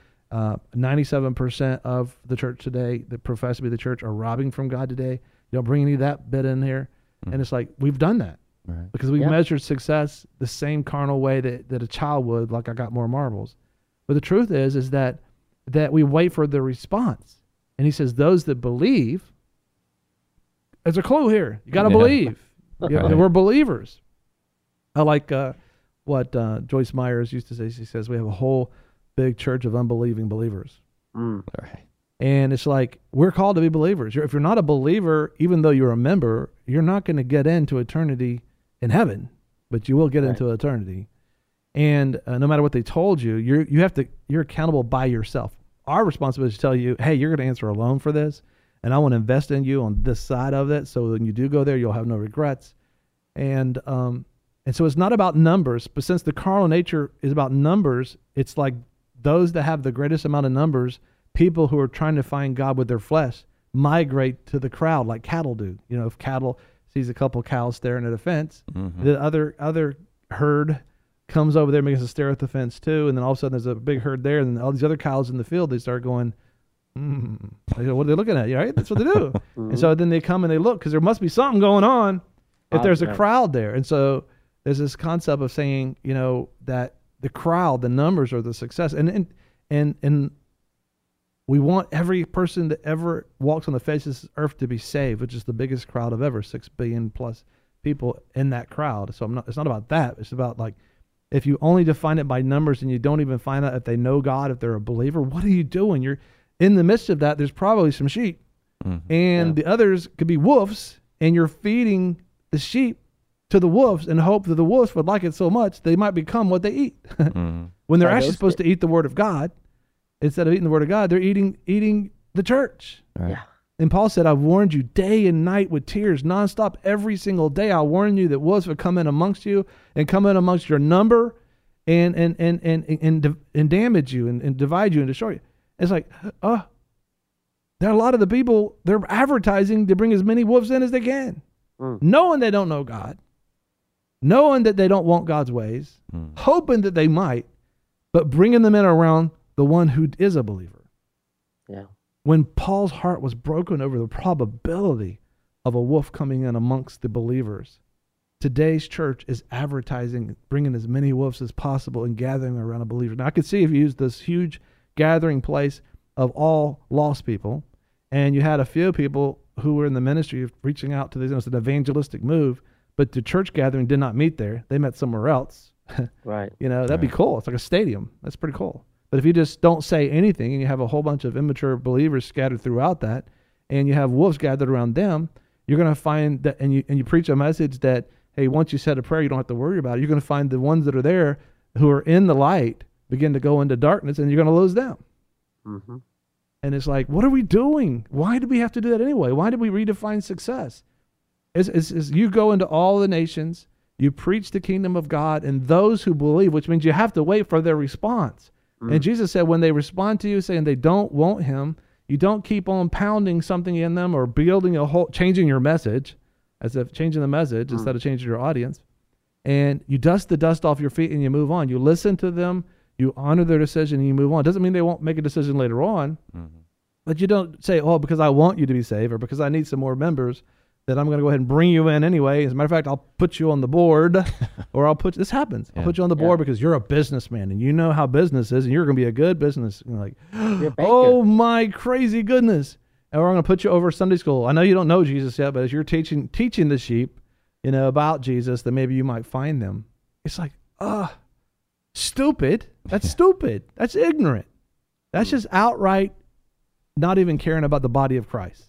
97% of the church today that profess to be the church are robbing from God today. You don't bring any of that bit in here. And it's like, we've done that. Because we've measured success the same carnal way that a child would, like I got more marbles. But the truth is that we wait for the response. And he says, those that believe, there's a clue here. You got to believe. We're believers. I like what Joyce Myers used to say. She says, we have a whole big church of unbelieving believers. And it's like, we're called to be believers. If you're not a believer, even though you're a member, you're not going to get into eternity in heaven, but you will get into eternity. And no matter what they told you, you're accountable by yourself. Our responsibility is to tell you, hey, you're going to answer a loan for this, and I want to invest in you on this side of it, so when you do go there, you'll have no regrets. And so it's not about numbers, but since the carnal nature is about numbers, it's like those that have the greatest amount of numbers, people who are trying to find God with their flesh, migrate to the crowd like cattle do. If cattle sees a couple cows staring at a fence, the other herd comes over there and begins to stare at the fence too, and then all of a sudden there's a big herd there, and then all these other cows in the field, they start going, what are they looking at? Right? That's what they do. And so then they come and they look, because there must be something going on if there's a crowd there. And so there's this concept of saying, that the crowd, the numbers are the success. And we want every person that ever walks on the face of this earth to be saved, which is the biggest crowd of ever, 6 billion plus people in that crowd. So it's not about that. It's about like if you only define it by numbers and you don't even find out if they know God, if they're a believer, what are you doing? You're in the midst of that. There's probably some sheep, and the others could be wolves, and you're feeding the sheep to the wolves and hope that the wolves would like it so much they might become what they eat. When they're actually supposed to eat the Word of God, instead of eating the Word of God, they're eating the church. Right. Yeah. And Paul said, I've warned you day and night with tears, nonstop, every single day. I warn you that wolves would come in amongst you and come in amongst your number and damage you and divide you and destroy you. It's like, there are a lot of the people, they're advertising to bring as many wolves in as they can, knowing they don't know God, knowing that they don't want God's ways, hoping that they might, but bringing them in around the one who is a believer. Yeah. When Paul's heart was broken over the probability of a wolf coming in amongst the believers, today's church is advertising, bringing as many wolves as possible and gathering around a believer. Now, I could see if you used this huge gathering place of all lost people, and you had a few people who were in the ministry of reaching out to these, it's an evangelistic move, but the church gathering did not meet there. They met somewhere else. Right. That'd be cool. It's like a stadium. That's pretty cool. But if you just don't say anything and you have a whole bunch of immature believers scattered throughout that, and you have wolves gathered around them, you're going to find that, and you preach a message that, hey, once you said a prayer, you don't have to worry about it. You're going to find the ones that are there who are in the light begin to go into darkness, and you're going to lose them. Mm-hmm. And it's like, what are we doing? Why do we have to do that anyway? Why did we redefine success? It's you go into all the nations, you preach the kingdom of God, and those who believe, which means you have to wait for their response. And Jesus said, when they respond to you saying they don't want him, you don't keep on pounding something in them or building changing your message, as if changing the message instead of changing your audience. And you dust the dust off your feet and you move on. You listen to them, you honor their decision, and you move on. It doesn't mean they won't make a decision later on, but you don't say, oh, because I want you to be saved or because I need some more members, that I'm going to go ahead and bring you in anyway. As a matter of fact, I'll put you on the board, or this happens. I'll put you on the board because you're a businessman and you know how business is, and you're going to be a good business. And you're like, oh my crazy goodness. And we're going to put you over Sunday school. I know you don't know Jesus yet, but as you're teaching the sheep, about Jesus, then maybe you might find them. It's like, stupid. That's stupid. That's ignorant. That's just outright not even caring about the body of Christ.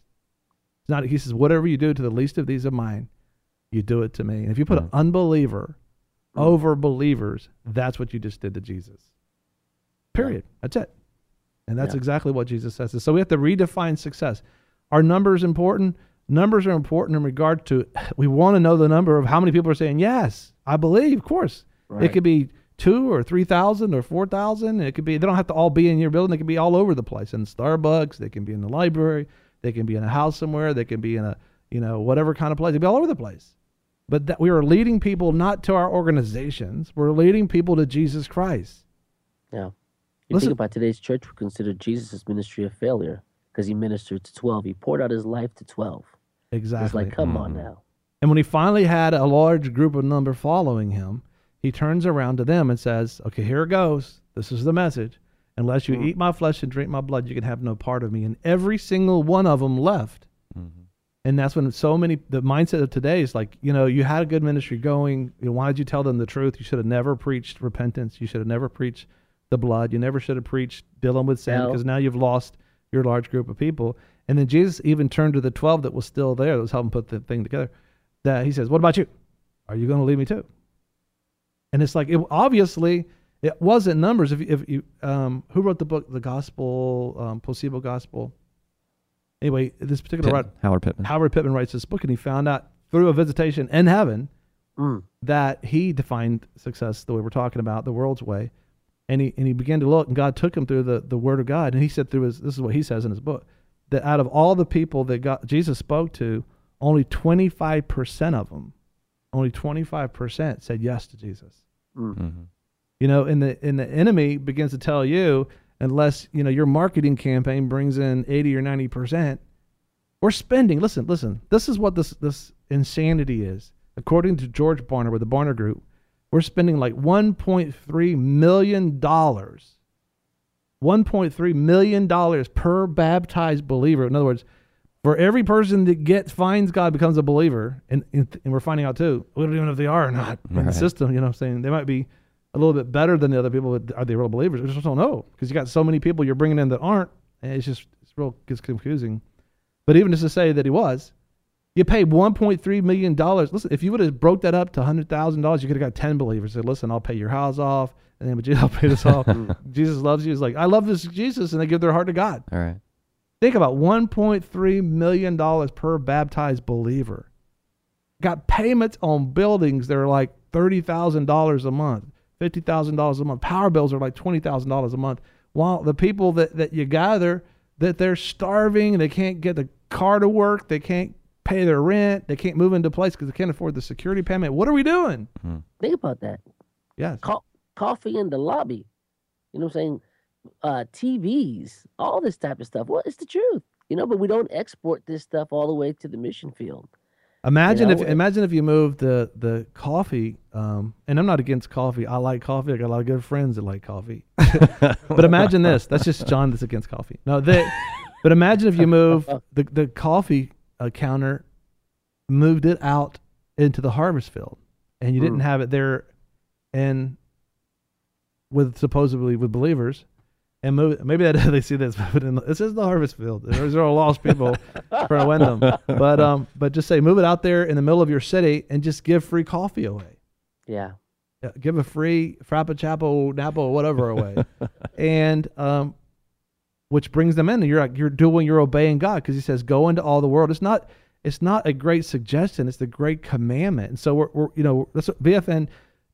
He says, whatever you do to the least of these of mine, you do it to me. And if you put an unbeliever over believers, that's what you just did to Jesus. Period. That's it. And that's exactly what Jesus says. So we have to redefine success. Are numbers important? Numbers are important in regard to, we want to know the number of how many people are saying, yes, I believe, of course. Right. It could be 2 or 3,000 or 4,000. It could be, they don't have to all be in your building. They can be all over the place. In Starbucks, they can be in the library. They can be in a house somewhere. They can be in a, whatever kind of place. They can be all over the place. But that we are leading people not to our organizations. We're leading people to Jesus Christ. Yeah. You think about today's church, we consider Jesus' ministry a failure because he ministered to 12. He poured out his life to 12. Exactly. It's like, come on now. And when he finally had a large group of number following him, he turns around to them and says, okay, here it goes. This is the message. Unless you eat my flesh and drink my blood, you can have no part of me. And every single one of them left. And that's when the mindset of today is like, you had a good ministry going. Why did you tell them the truth? You should have never preached repentance. You should have never preached the blood. You never should have preached dealing with sin because now you've lost your large group of people. And then Jesus even turned to the 12 that was still there, that was helping put the thing together. That he says, what about you? Are you going to leave me too? And it's like, obviously... It wasn't numbers. If you who wrote the book, The Gospel, Placebo Gospel? Anyway, this particular Howard Pittman. Howard Pittman writes this book, and he found out through a visitation in heaven that he defined success the way we're talking about, the world's way, and he began to look, and God took him through the Word of God, and he said this is what he says in his book, that out of all the people that Jesus spoke to, only 25% of them, only 25% said yes to Jesus. Mm-hmm. And the enemy begins to tell you, unless your marketing campaign brings in 80 or 90%, we're spending. Listen. This is what this insanity is. According to George Barna with the Barna Group, we're spending like $1.3 million. $1.3 million per baptized believer. In other words, for every person that finds God, becomes a believer, and we're finding out too, we don't even know if they are or not in the system. They might be a little bit better than the other people, but are they real believers? We just don't know because you got so many people you're bringing in that aren't, and it's gets confusing. But even just to say that he was, you paid $1.3 million. Listen, if you would have broke that up to $100,000, you could have got 10 believers. Said, listen, I'll pay your house off, and then but Jesus, I'll pay this off. Jesus loves you. It's like, I love this Jesus, and they give their heart to God. All right. Think about $1.3 million per baptized believer. Got payments on buildings that are like $30,000 a month, $50,000 a month. Power bills are like $20,000 a month. While the people that you gather, that they're starving, they can't get the car to work, they can't pay their rent, they can't move into place because they can't afford the security payment. What are we doing? Think about that. Yes. Coffee in the lobby. You know what I'm saying? TVs, all this type of stuff. Well, it's the truth, but we don't export this stuff all the way to the mission field. Imagine if you moved the coffee, and I'm not against coffee. I like coffee. I got a lot of good friends that like coffee. But imagine this. That's just John that's against coffee. No, but imagine if you move the coffee counter, moved it out into the harvest field, and you didn't have it there, and supposedly with believers. And maybe they see this, but this is the harvest field. There's all lost people trying to win them. But just say, move it out there in the middle of your city and just give free coffee away. Yeah. Give a free Frappuccino, Napa, whatever away. And which brings them in. You're obeying God because he says, go into all the world. It's not a great suggestion. It's the great commandment. And so that's what VFN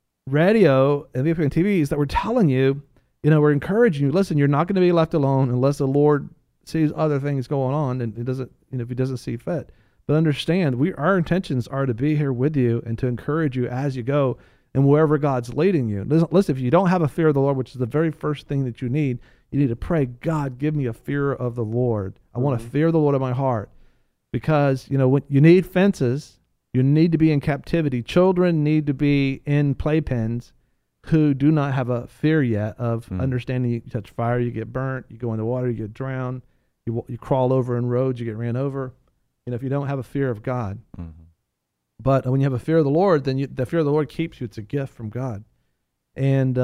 radio and VFN TV is that we're telling you, we're encouraging you. Listen, you're not going to be left alone unless the Lord sees other things going on, and it doesn't, if He doesn't see fit. But understand, our intentions are to be here with you and to encourage you as you go and wherever God's leading you. Listen, if you don't have a fear of the Lord, which is the very first thing that you need to pray, God, give me a fear of the Lord. I want to fear the Lord in my heart, because when you need fences, you need to be in captivity. Children need to be in playpens who do not have a fear yet of understanding. You touch fire, you get burnt. You go in the water, you get drowned. You crawl over in roads, you get ran over. If you don't have a fear of God. But when you have a fear of the Lord, then the fear of the Lord keeps you. It's a gift from God. And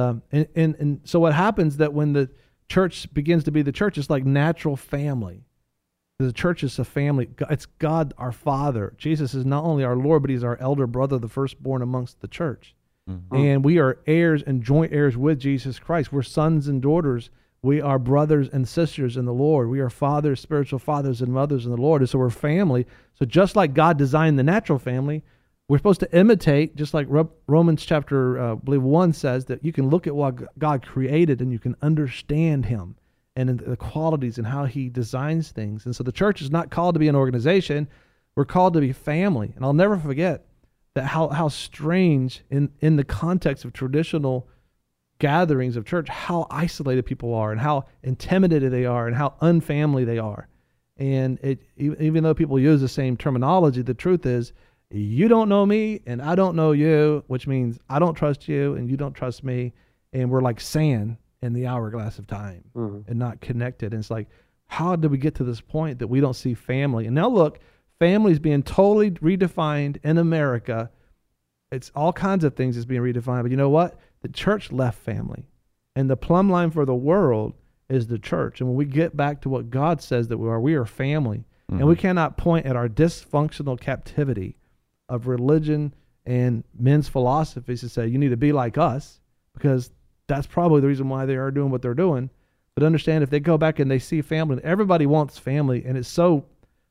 so what happens that when the church begins to be the church, it's like natural family. The church is a family. It's God our Father. Jesus is not only our Lord, but He's our elder brother, the firstborn amongst the church. And we are heirs and joint heirs with Jesus Christ. We're sons and daughters. We are brothers and sisters in the Lord. We are fathers, spiritual fathers and mothers in the Lord. And so we're family. So just like God designed the natural family, we're supposed to imitate, just like Romans chapter, I believe 1 says, that you can look at what God created and you can understand Him and the qualities and how He designs things. And so the church is not called to be an organization. We're called to be family. And I'll never forget that how strange in the context of traditional gatherings of church, how isolated people are and how intimidated they are and how unfamily they are. And even though people use the same terminology, the truth is you don't know me and I don't know you, which means I don't trust you and you don't trust me. And we're like sand in the hourglass of time and not connected. And it's like, how did we get to this point that we don't see family? And now look, family's being totally redefined in America. It's all kinds of things is being redefined. But you know what? The church left family. And the plumb line for the world is the church. And when we get back to what God says that we are family. And we cannot point at our dysfunctional captivity of religion and men's philosophies to say, you need to be like us, because that's probably the reason why they are doing what they're doing. But understand, if they go back and they see family, and everybody wants family, and it's so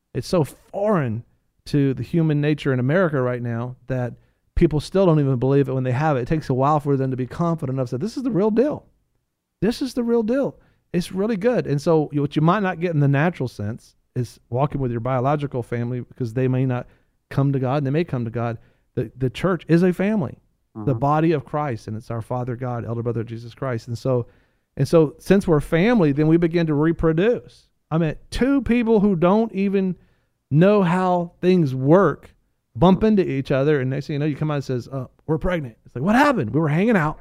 foreign to the human nature in America right now that people still don't even believe it when they have it. It takes a while for them to be confident enough to say, this is the real deal. This is the real deal. It's really good. And so what you might not get in the natural sense is walking with your biological family, because they may not come to God, and they may come to God. The church is a family, the body of Christ, and it's our Father God, elder brother Jesus Christ. And so since we're family, then we begin to reproduce. I mean, two people who don't even know how things work bump into each other, and next thing you know, you come out and says, we're pregnant. It's like, what happened? We were hanging out.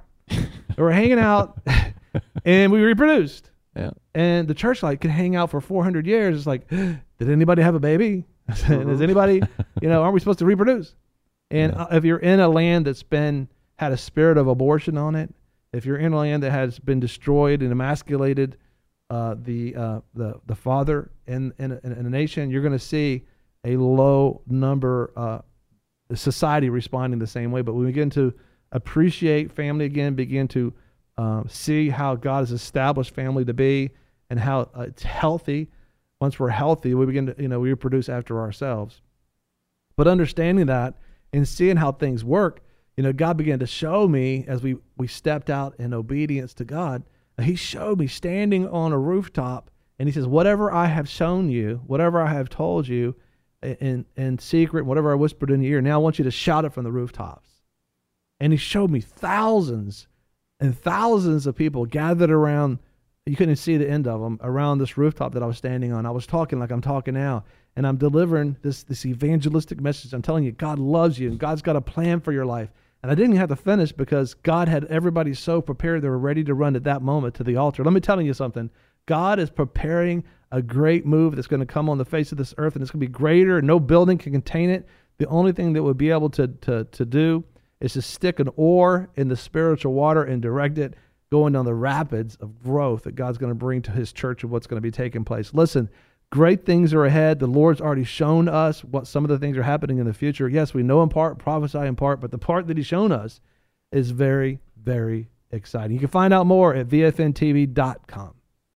And we reproduced. Yeah. And the church can hang out for 400 years. It's like, did anybody have a baby? Is anybody, aren't we supposed to reproduce? And if you're in a land that's had a spirit of abortion on it, if you're in a land that has been destroyed and emasculated the father in a nation, you're going to see a low number society responding the same way. But when we begin to appreciate family again, begin to see how God has established family to be and how it's healthy. Once we're healthy, we begin to, we reproduce after ourselves. But understanding that and seeing how things work, God began to show me as we stepped out in obedience to God. He showed me standing on a rooftop, and he says, whatever I have shown you, whatever I have told you in secret, whatever I whispered in your ear, now I want you to shout it from the rooftops. And he showed me thousands and thousands of people gathered around. You couldn't see the end of them around this rooftop that I was standing on. I was talking like I'm talking now, and I'm delivering this evangelistic message. I'm telling you, God loves you, and God's got a plan for your life. And I didn't even have to finish because God had everybody so prepared they were ready to run at that moment to the altar. Let me tell you something. God is preparing a great move that's going to come on the face of this earth, and it's going to be greater. No building can contain it. The only thing that would be able to do is to stick an oar in the spiritual water and direct it going down the rapids of growth that God's going to bring to his church and what's going to be taking place. Listen, great things are ahead. The Lord's already shown us what some of the things are happening in the future. Yes, we know in part, prophesy in part, but the part that he's shown us is very, very exciting. You can find out more at vfntv.com.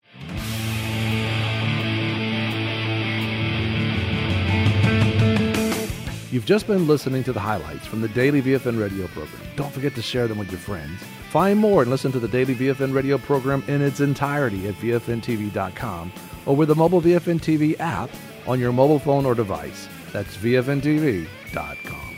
You've just been listening to the highlights from the Daily VFN radio program. Don't forget to share them with your friends. Find more and listen to the Daily VFN radio program in its entirety at vfntv.com or with the mobile VFN TV app on your mobile phone or device. That's vfntv.com.